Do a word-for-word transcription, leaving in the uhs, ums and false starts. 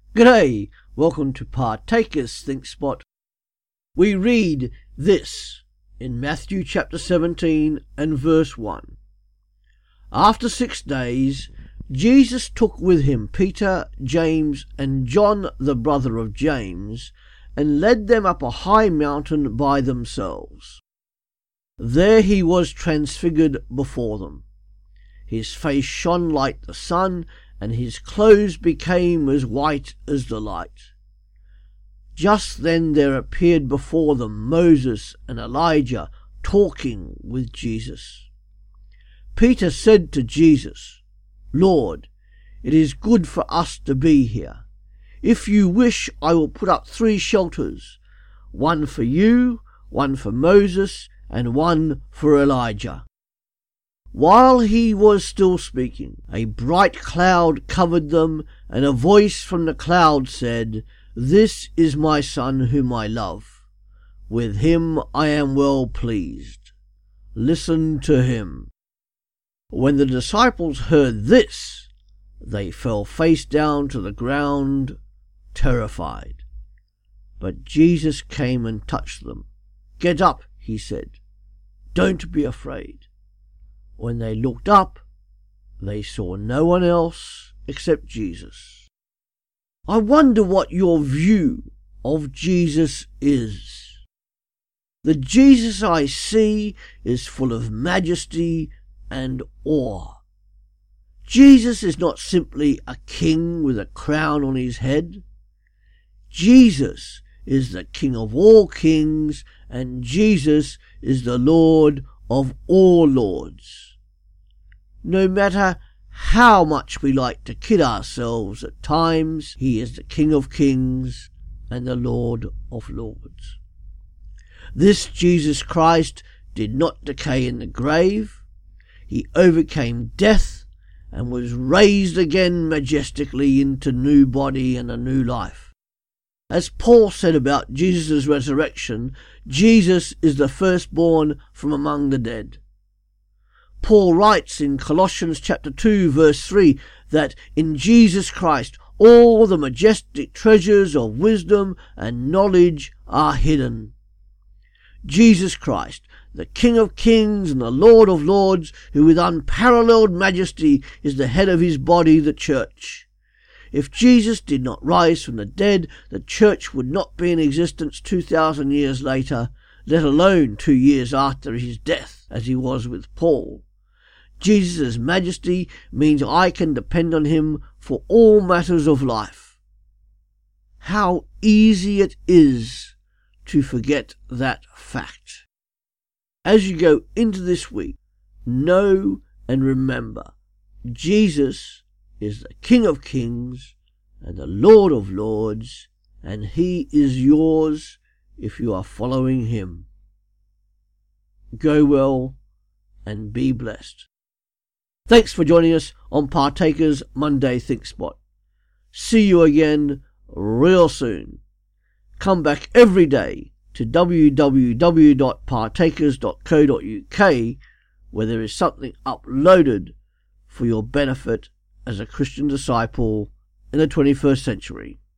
G'day, welcome to Partakers Think Spot. We read this in Matthew chapter seventeen and verse one. After six days, Jesus took with him Peter, James, and John the brother of James, and led them up a high mountain by themselves. There he was transfigured before them. His face shone like the sun, and his clothes became as white as the light. Just then there appeared before them Moses and Elijah talking with Jesus. Peter said to Jesus, "Lord, it is good for us to be here. If you wish, I will put up three shelters, one for you, one for Moses, and one for Elijah." While he was still speaking, a bright cloud covered them, and a voice from the cloud said, "This is my Son whom I love. With him I am well pleased. Listen to him." When the disciples heard this, they fell face down to the ground, terrified. But Jesus came and touched them. "Get up," he said. "Don't be afraid." When they looked up, they saw no one else except Jesus. I wonder what your view of Jesus is. The Jesus I see is full of majesty and awe. Jesus is not simply a king with a crown on his head. Jesus is the King of all kings, and Jesus is the Lord of all lords. No matter how much we like to kid ourselves at times, he is the King of kings and the Lord of lords. This Jesus Christ did not decay in the grave. He overcame death and was raised again majestically into new body and a new life. As Paul said about Jesus' resurrection, Jesus is the firstborn from among the dead. Paul writes in Colossians chapter two verse three that in Jesus Christ all the majestic treasures of wisdom and knowledge are hidden. Jesus Christ, the King of kings and the Lord of lords, who with unparalleled majesty is the head of his body, the church. If Jesus did not rise from the dead, the church would not be in existence two thousand years later, let alone two years after his death, as he was with Paul. Jesus' majesty means I can depend on him for all matters of life. How easy it is to forget that fact. As you go into this week, know and remember, Jesus is the King of kings and the Lord of lords, and he is yours if you are following him. Go well and be blessed. Thanks for joining us on Partakers Monday Think Spot. See you again real soon. Come back every day to w w w dot partakers dot co dot u k where there is something uploaded for your benefit as a Christian disciple in the twenty-first century.